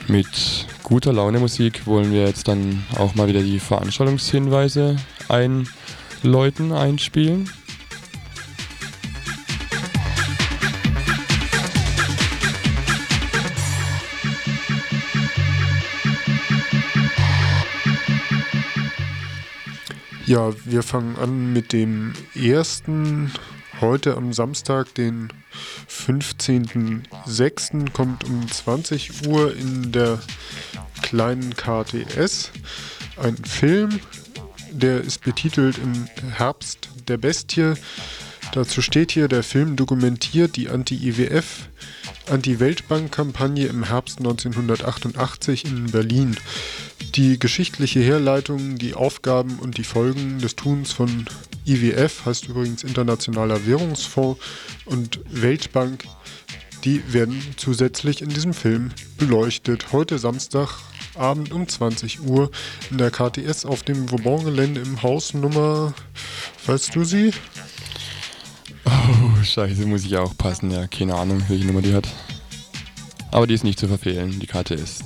Mit guter Laune Musik wollen wir jetzt dann auch mal wieder die Veranstaltungshinweise einspielen. Ja, wir fangen an mit dem ersten. Heute am Samstag, den 15.06. kommt um 20 Uhr in der kleinen KTS ein Film, der ist betitelt Im Herbst der Bestie. Dazu steht hier, der Film dokumentiert die Anti-IWF, Anti-Weltbank-Kampagne im Herbst 1988 in Berlin. Die geschichtliche Herleitung, die Aufgaben und die Folgen des Tuns von IWF, heißt übrigens Internationaler Währungsfonds, und Weltbank, die werden zusätzlich in diesem Film beleuchtet. Heute Samstagabend um 20 Uhr in der KTS auf dem Vauban-Gelände im Haus Nummer, weißt du sie? Oh, scheiße, muss ich auch passen, ja, keine Ahnung, welche Nummer die hat. Aber die ist nicht zu verfehlen, die KTS.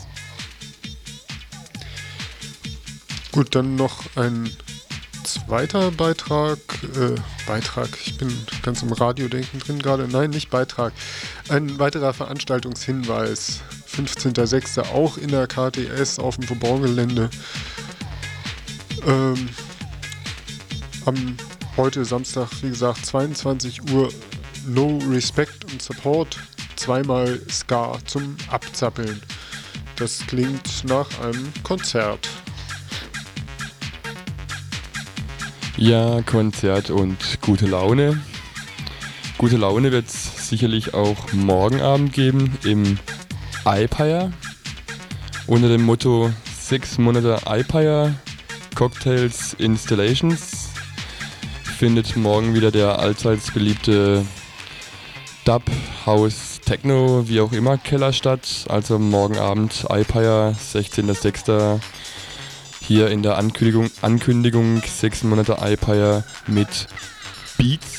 Gut, dann noch ein zweiter Beitrag, ich bin ganz im Radiodenken drin gerade, nein, nicht Beitrag, ein weiterer Veranstaltungshinweis, 15.06. auch in der KTS auf dem Vauban-Gelände, am heute Samstag, wie gesagt, 22 Uhr, No Respect und Support, zweimal Ska zum Abzappeln. Das klingt nach einem Konzert. Ja, Konzert und gute Laune. Gute Laune wird es sicherlich auch morgen Abend geben im iPire. Unter dem Motto 6 Monate iPire Cocktails Installations findet morgen wieder der allseits beliebte Dub, House, Techno, wie auch immer Keller statt. Also morgen Abend iPire, 16.06. Hier in der Ankündigung 6 Monate iPire mit Beats.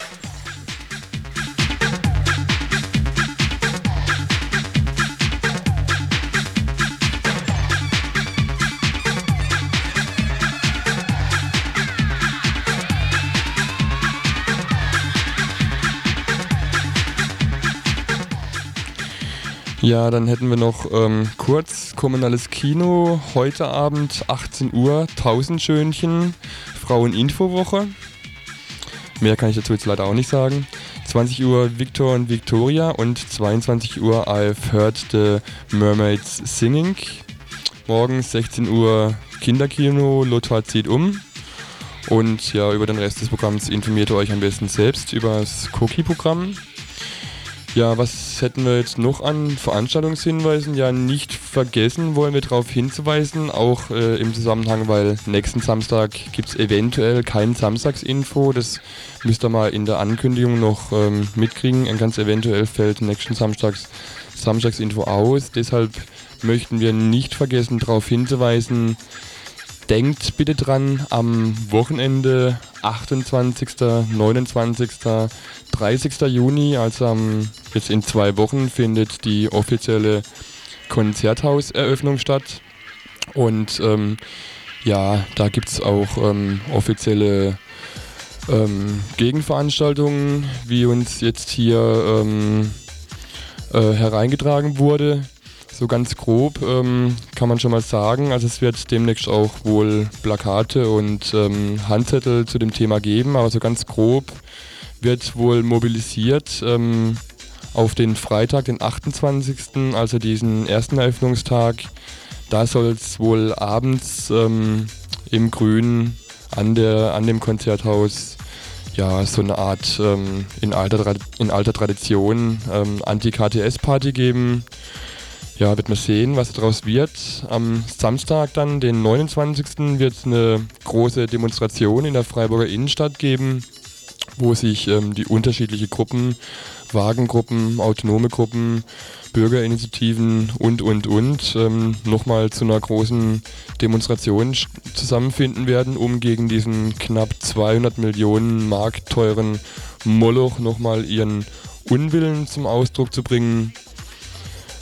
Ja, dann hätten wir noch kurz kommunales Kino, heute Abend 18 Uhr, Tausendschönchen, Frauen-Info-Woche. Mehr kann ich dazu jetzt leider auch nicht sagen. 20 Uhr Victor und Victoria und 22 Uhr I've Heard the Mermaids Singing. Morgen 16 Uhr Kinderkino, Lothar zieht um. Und ja, über den Rest des Programms informiert ihr euch am besten selbst über das Cookie-Programm. Ja, was hätten wir jetzt noch an Veranstaltungshinweisen? Ja, nicht vergessen wollen wir darauf hinzuweisen, auch im Zusammenhang, weil nächsten Samstag gibt es eventuell kein Samstagsinfo. Das müsst ihr mal in der Ankündigung noch mitkriegen. Ganz eventuell fällt nächsten Samstagsinfo aus. Deshalb möchten wir nicht vergessen, darauf hinzuweisen, denkt bitte dran, am Wochenende 28., 29., 30. Juni, also jetzt in 2 Wochen, findet die offizielle Konzerthauseröffnung statt. Und ja, da gibt es auch offizielle Gegenveranstaltungen, wie uns jetzt hier hereingetragen wurde. So ganz grob kann man schon mal sagen, also es wird demnächst auch wohl Plakate und Handzettel zu dem Thema geben, aber so ganz grob wird wohl mobilisiert auf den Freitag, den 28., also diesen ersten Eröffnungstag. Da soll es wohl abends im Grün an dem Konzerthaus ja so eine Art in alter Tradition Anti-KTS-Party geben. Ja, wird man sehen, was daraus wird. Am Samstag dann, den 29. wird es eine große Demonstration in der Freiburger Innenstadt geben, wo sich die unterschiedlichen Gruppen, Wagengruppen, autonome Gruppen, Bürgerinitiativen und nochmal zu einer großen Demonstration zusammenfinden werden, um gegen diesen knapp 200 Millionen Mark teuren Moloch nochmal ihren Unwillen zum Ausdruck zu bringen.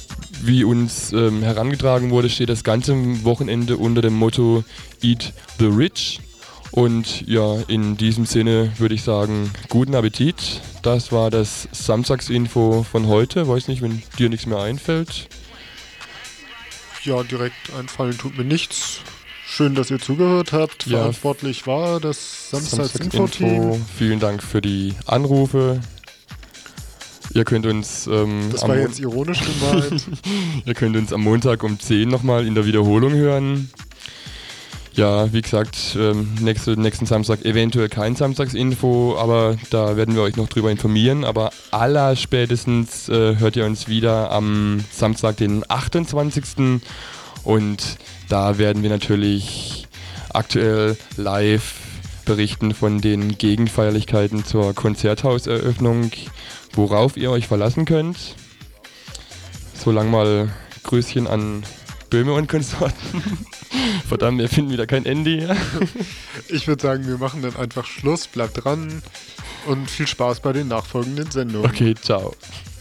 wie uns herangetragen wurde, steht das ganze Wochenende unter dem Motto Eat the Rich. Und ja, in diesem Sinne würde ich sagen, guten Appetit. Das war das Samstagsinfo von heute. Weiß nicht, wenn dir nichts mehr einfällt. Ja, direkt einfallen tut mir nichts. Schön, dass ihr zugehört habt. Ja. Verantwortlich war das Samstagsinfo-Team. Vielen Dank für die Anrufe. Ihr könnt uns Das war jetzt ironisch gemeint. ihr könnt uns am Montag um 10 nochmal in der Wiederholung hören. Ja, wie gesagt, nächsten Samstag eventuell kein Samstagsinfo, aber da werden wir euch noch drüber informieren. Aber allerspätestens hört ihr uns wieder am Samstag, den 28. Und da werden wir natürlich aktuell live berichten von den Gegenfeierlichkeiten zur Konzerthauseröffnung, worauf ihr euch verlassen könnt. Solang mal Grüßchen an Böhme und Konsorten. Verdammt, wir finden wieder kein Ende hier. Ich würde sagen, wir machen dann einfach Schluss. Bleibt dran und viel Spaß bei den nachfolgenden Sendungen. Okay, ciao.